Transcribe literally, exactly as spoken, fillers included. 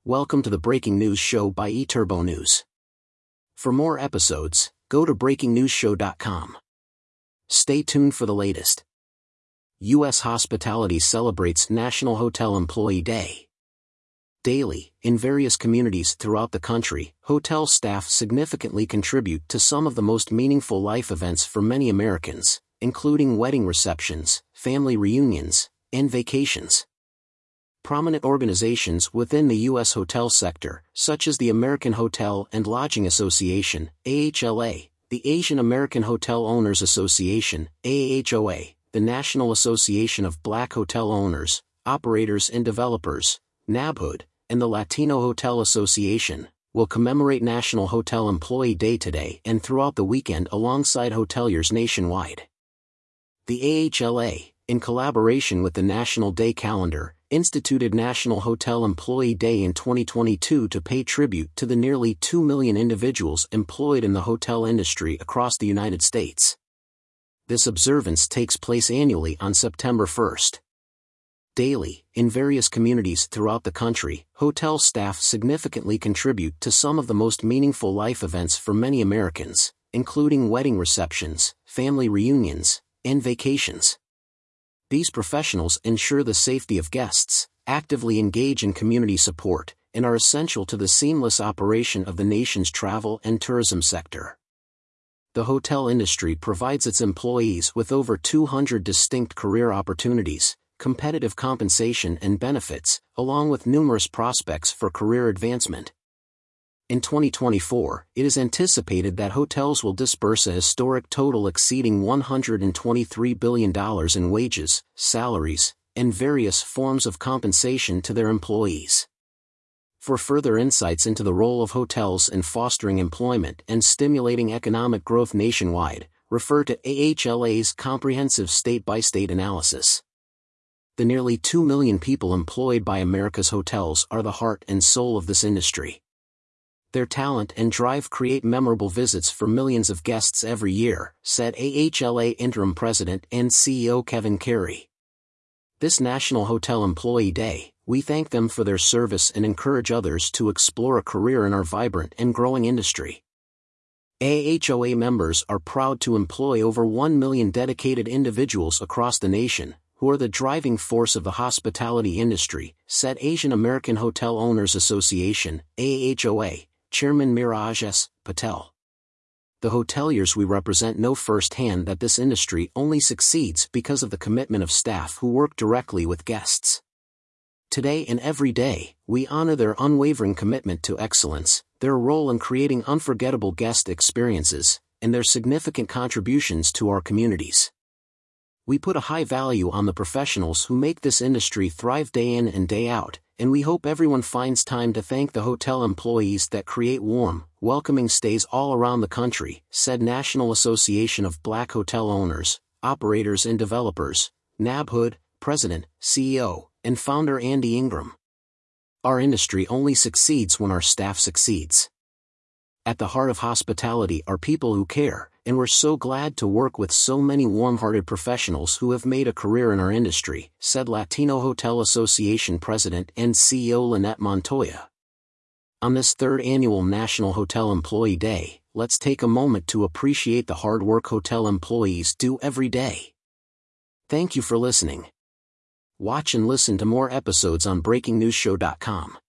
Welcome to the Breaking News Show by eTurbo News. For more episodes, go to breaking news show dot com. Stay tuned for the latest. U S Hospitality celebrates National Hotel Employee Day. Daily, in various communities throughout the country, hotel staff significantly contribute to some of the most meaningful life events for many Americans, including wedding receptions, family reunions, and vacations. Prominent organizations within the U S hotel sector, such as the American Hotel and Lodging Association, A H L A, the Asian American Hotel Owners Association, A H O A, the National Association of Black Hotel Owners, Operators and Developers, NABHOOD, and the Latino Hotel Association, will commemorate National Hotel Employee Day today and throughout the weekend alongside hoteliers nationwide. The A H L A, in collaboration with the National Day Calendar, instituted National Hotel Employee Day in twenty twenty-two to pay tribute to the nearly two million individuals employed in the hotel industry across the United States. This observance takes place annually on September first. Daily, in various communities throughout the country, hotel staff significantly contribute to some of the most meaningful life events for many Americans, including wedding receptions, family reunions, and vacations. These professionals ensure the safety of guests, actively engage in community support, and are essential to the seamless operation of the nation's travel and tourism sector. The hotel industry provides its employees with over two hundred distinct career opportunities, competitive compensation and benefits, along with numerous prospects for career advancement. In twenty twenty-four, it is anticipated that hotels will disburse a historic total exceeding one hundred twenty-three billion dollars in wages, salaries, and various forms of compensation to their employees. For further insights into the role of hotels in fostering employment and stimulating economic growth nationwide, refer to A H L A's comprehensive state-by-state analysis. The nearly two million people employed by America's hotels are the heart and soul of this industry. Their talent and drive create memorable visits for millions of guests every year, said A H L A Interim President and C E O Kevin Carey. This National Hotel Employee Day, we thank them for their service and encourage others to explore a career in our vibrant and growing industry. A H O A members are proud to employ over one million dedicated individuals across the nation, who are the driving force of the hospitality industry, said Asian American Hotel Owners Association, A H O A, Chairman Miraj S. Patel. The hoteliers we represent know firsthand that this industry only succeeds because of the commitment of staff who work directly with guests. Today and every day, we honor their unwavering commitment to excellence, their role in creating unforgettable guest experiences, and their significant contributions to our communities. We put a high value on the professionals who make this industry thrive day in and day out, and we hope everyone finds time to thank the hotel employees that create warm, welcoming stays all around the country, said National Association of Black Hotel Owners, Operators and Developers, NABHOOD, President, C E O, and founder Andy Ingram. Our industry only succeeds when our staff succeeds. At the heart of hospitality are people who care, and we're so glad to work with so many warm-hearted professionals who have made a career in our industry, said Latino Hotel Association President and C E O Lynette Montoya. On this third annual National Hotel Employee Day, let's take a moment to appreciate the hard work hotel employees do every day. Thank you for listening. Watch and listen to more episodes on breaking news show dot com.